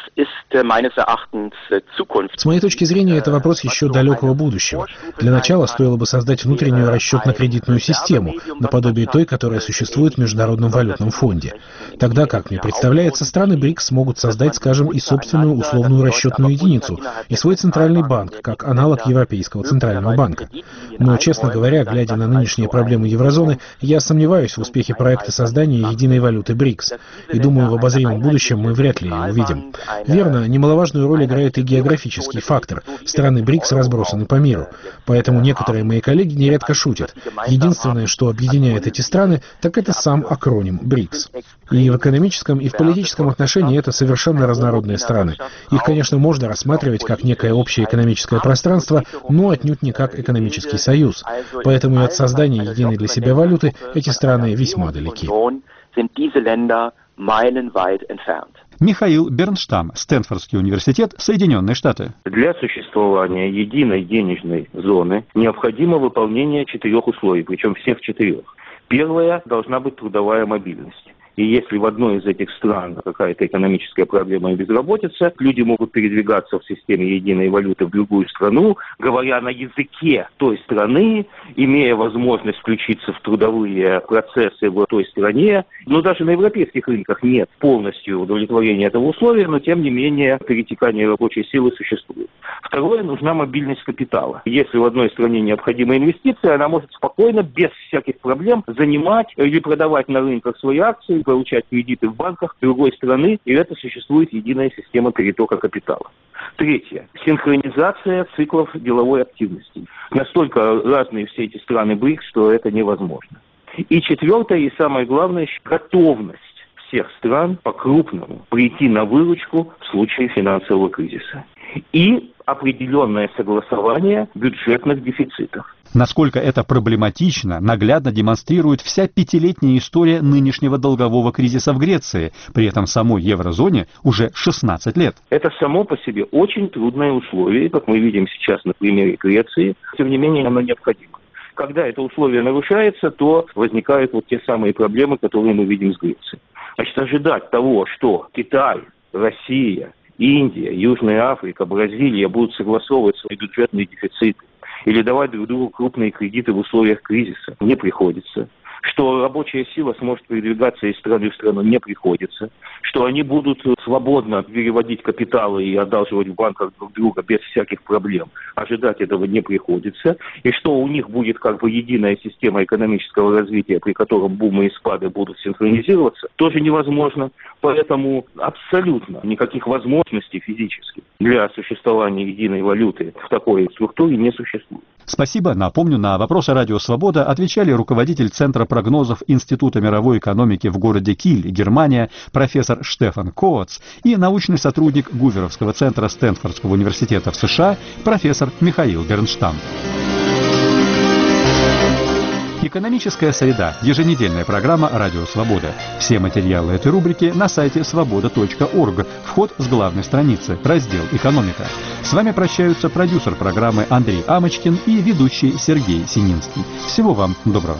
С моей точки зрения, это вопрос еще далекого будущего. Для начала стоило бы создать внутреннюю расчетно-кредитную систему, наподобие той, которая существует в Международном валютном фонде. Тогда, как мне представляется, страны БРИКС смогут создать, скажем, и собственную условную расчетную единицу, и свой центральный банк, как аналог Европейского центрального банка. Но, честно говоря, глядя на нынешние проблемы еврозоны, я сомневаюсь в успехе проекта создания единой валюты БРИКС. И думаю, в обозримом будущем мы вряд ли ее увидим. Верно, немаловажную роль играет и географический фактор. Страны БРИКС разбросаны по миру. Поэтому некоторые мои коллеги нередко шутят. Единственное, что объединяет эти страны, так это сам акроним БРИКС. И в экономическом, и в политическом отношении это совершенно разнородные страны. Их, конечно, можно рассматривать как некое общее экономическое пространство, но отнюдь не как экономический союз. Поэтому и от создания единой для себя валюты эти страны весьма далеки. Михаил Бернштам, Стэнфордский университет, Соединенные Штаты. Для существования единой денежной зоны необходимо выполнение четырех условий, причем всех четырех. Первое – должна быть трудовая мобильность. И если в одной из этих стран какая-то экономическая проблема и безработица, люди могут передвигаться в системе единой валюты в другую страну, говоря на языке той страны, имея возможность включиться в трудовые процессы в той стране. Но даже на европейских рынках нет полностью удовлетворения этого условия, но тем не менее перетекание рабочей силы существует. Второе, нужна мобильность капитала. Если в одной стране необходима инвестиция, она может спокойно, без всяких проблем, занимать или продавать на рынках свои акции, получать кредиты в банках другой страны, и это существует единая система перетока капитала. Третье. Синхронизация циклов деловой активности. Настолько разные все эти страны БРИКС, что это невозможно. И четвертое, и самое главное, готовность всех стран по-крупному прийти на выручку в случае финансового кризиса. И определенное согласование бюджетных дефицитов. Насколько это проблематично, наглядно демонстрирует вся пятилетняя история нынешнего долгового кризиса в Греции. При этом самой еврозоне уже шестнадцать лет. Это само по себе очень трудное условие, как мы видим сейчас на примере Греции. Тем не менее, оно необходимо. Когда это условие нарушается, то возникают вот те самые проблемы, которые мы видим с Грецией. Значит, ожидать того, что Китай, Россия, Индия, Южная Африка, Бразилия будут согласовывать свои бюджетные дефициты или давать друг другу крупные кредиты в условиях кризиса, не приходится. Что рабочая сила сможет передвигаться из страны в страну, не приходится. Что они будут свободно переводить капиталы и одалживать в банках друг друга без всяких проблем. Ожидать этого не приходится. И что у них будет как бы единая система экономического развития, при котором бумы и спады будут синхронизироваться, тоже невозможно. Поэтому абсолютно никаких возможностей физических для существования единой валюты в такой структуре не существует. Спасибо. Напомню, на вопросы «Радио Свобода» отвечали руководитель Центра прогнозов Института мировой экономики в городе Киль, Германия, профессор Штефан Коац, и научный сотрудник Гуверовского центра Стэнфордского университета в США, профессор Михаил Бернштам. Экономическая среда. Еженедельная программа «Радио Свобода». Все материалы этой рубрики на сайте свобода точка орг. Вход с главной страницы. Раздел «Экономика». С вами прощаются продюсер программы Андрей Амочкин и ведущий Сергей Сининский. Всего вам доброго.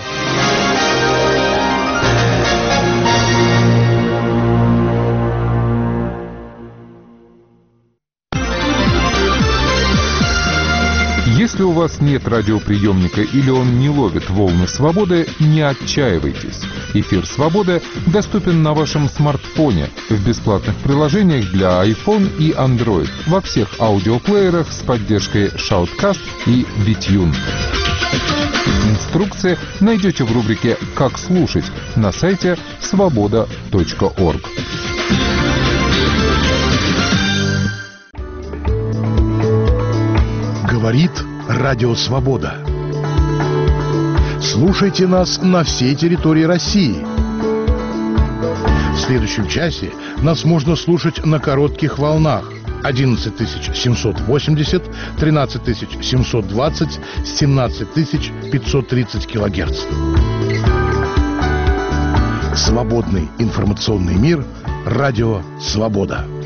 Если у вас нет радиоприемника или он не ловит волны свободы, не отчаивайтесь. Эфир «Свобода» доступен на вашем смартфоне в бесплатных приложениях для iPhone и Android во всех аудиоплеерах с поддержкой Shoutcast и Witune. Инструкции найдете в рубрике «Как слушать» на сайте свобода точка орг. Говорит Радио Свобода. Слушайте нас на всей территории России. В следующем часе нас можно слушать на коротких волнах одиннадцать тысяч семьсот восемьдесят, тринадцать тысяч семьсот двадцать, семнадцать тысяч пятьсот тридцать килогерц. Свободный информационный мир. Радио Свобода.